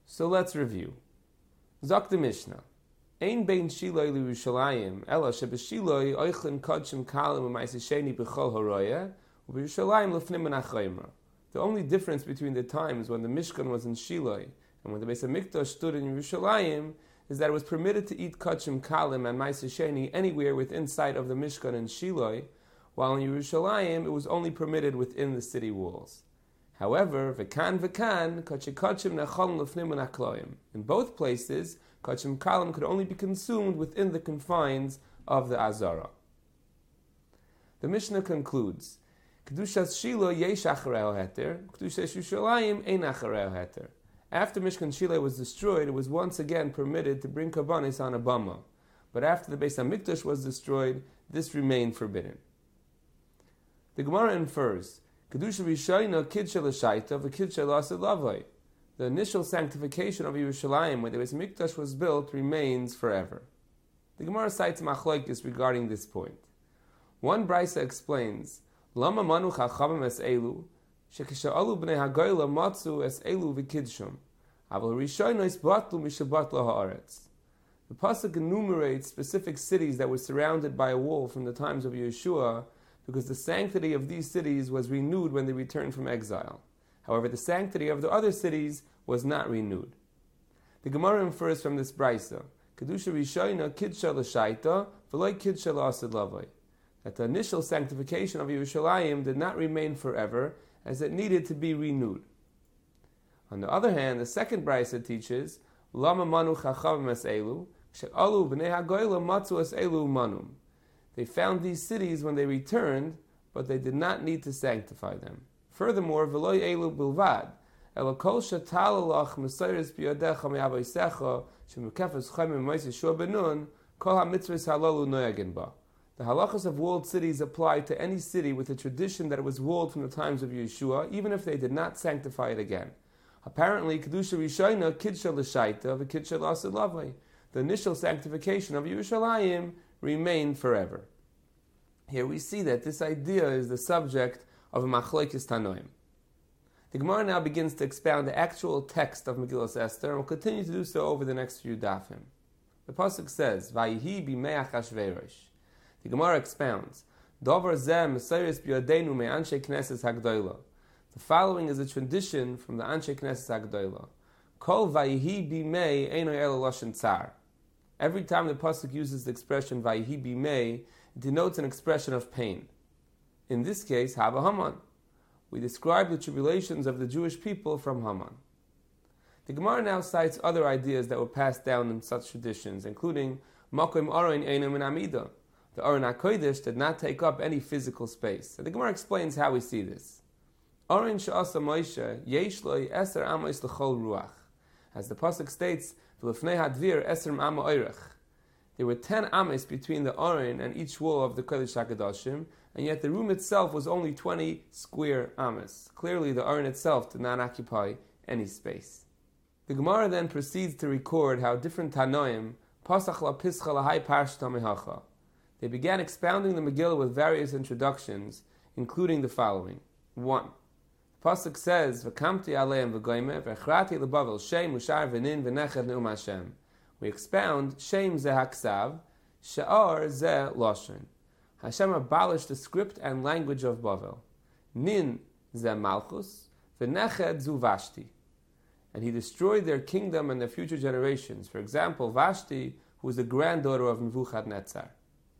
So let's review. Zok the Mishnah. Ein bein Shiloi l'Yerushalayim, ela sheb'Shiloi oichlin kodshim kalim u'maisi sheni b'chol haroya, u'b'Yerushalayim l'fnim menachayimra. The only difference between the times when the Mishkan was in Shiloi and when the Beis HaMikdash stood in Yerushalayim is that it was permitted to eat kodshim kalim and maisi sheni anywhere within sight of the Mishkan in Shiloi, while in Yerushalayim it was only permitted within the city walls. However, v'kan kodshim nechol l'fnim menachloim. In both places, kodshim kalim could only be consumed within the confines of the Azara. The Mishnah concludes, Kedushas Shilo yesh achareo heter, Kedushas Yerushalayim ein achareo heter. After Mishkan Shilo was destroyed, it was once again permitted to bring karbanis on a bama. But after the Beis HaMikdash was destroyed, this remained forbidden. The Gemara infers, Kedusha Rishayna kidsha l'shaita v'kidsha l'asad lavai. The initial sanctification of Yerushalayim when the Beis HaMikdash was built remains forever. The Gemara cites machlokes regarding this point. One brisa explains, Lama manu chachamim es elu, shekisha'alu b'nei hagoyla matzu es elu v'kidshum, aval rishonos batlu mishabatla ha'aretz. The pasuk enumerates specific cities that were surrounded by a wall from the times of Yeshua, because the sanctity of these cities was renewed when they returned from exile. However, the sanctity of the other cities was not renewed. The Gemara infers from this brisa, Kedusha Rishayna kidsha l'shaita v'loi kidsha l'asad lavai, that the initial sanctification of Yerushalayim did not remain forever, as it needed to be renewed. On the other hand, the second brisa teaches, Lama manu chachavim es elu, she'alu b'nei hagoyla matzu es elu manum. They found these cities when they returned, but they did not need to sanctify them. Furthermore, v'loy elu bilvad, ela kol she'talalach mesayres biyadecha me'avoisecha she'mukefes chayim me'mois Yeshua benun, kol ha'mitzvahs halalu noyagin ba. The halachas of walled cities apply to any city with a tradition that it was walled from the times of Yeshua, even if they did not sanctify it again. Apparently, Kedusha Rishayna kidsha l'shaita v'kidsha l'asad lavai. The initial sanctification of Yerushalayim remained forever. Here we see that this idea is the subject of a machlokes tanoim. The Gemara now begins to expound the actual text of Megillas Esther, and will continue to do so over the next few dafim. The pasuk says, "Vayihi b'mei Achashverosh." The Gemara expounds, "Dover zeh mesayres b'yadeinu me'anshe knesses hagdoila." The following is a tradition from the Anshe Knesses Hagdoila. Kol vayihi b'mei eino elo lashon tsar. Every time the pasuk uses the expression vayihi b'mei, it denotes an expression of pain. In this case, Hava Haman. We describe the tribulations of the Jewish people from Haman. The Gemara now cites other ideas that were passed down in such traditions, including Makom Aron Eino Min Amida. The Aron HaKodesh did not take up any physical space. And the Gemara explains how we see this. Aron she'asa Moshe yesh lo eser amos l'chol ruach. As the pasuk states, v'lefnei hadvir eser amma oirech. There were 10 amos between the Aron and each wall of the Kodesh HaKadoshim, and yet the room itself was only 20 square amos. Clearly, the Aron itself did not occupy any space. The Gemara then proceeds to record how different Tanoim pasach la pischa lahai parshta mehacha. They began expounding the Megillah with various introductions, including the following. 1. The pasuk says, "V'kamti aleim v'goyme v'echrati lebavel shem ushar v'nin v'neched ne'um Hashem." We expound shem ze haksav, she'ar ze lashon. Hashem abolished the script and language of Bavel. Nin ze malchus, v'neched zu Vashti. And he destroyed their kingdom and their future generations. For example, Vashti, who was the granddaughter of Nebuchadnezzar.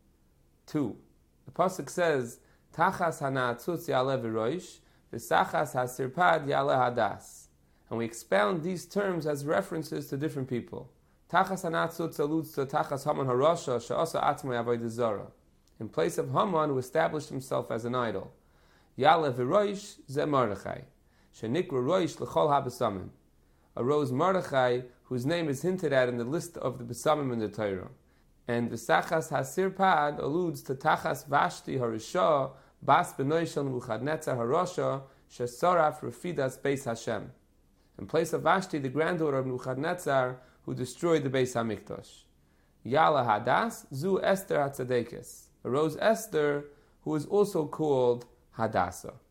2. The pasuk says, "Tachas hana'atzutz yaleh v'roish, v'sachas hasirpad yaleh hadas." And we expound these terms as references to different people. Tachas hana'atzutz alludes to Tachas Haman harasha she'asa atzmo avodah zara, in place of Haman, who established himself as an idol. Yaleh v'roish ze Mordechai, she'nikra roish l'chol habesamim. Arose Mordechai, whose name is hinted at in the list of the besamim in the Torah. And the Sachas Hasirpad alludes to Tachas Vashti Harisha, Bas Benoy Shel Nebuchadnezzar Harasha, Shesaraf Refidas Beis Hashem. In place of Vashti, the granddaughter of Nebuchadnezzar, who destroyed the Beis HaMikdash. Yala Hadas, Zu Esther Hatzadekes. Arose Esther, who is also called Hadassah.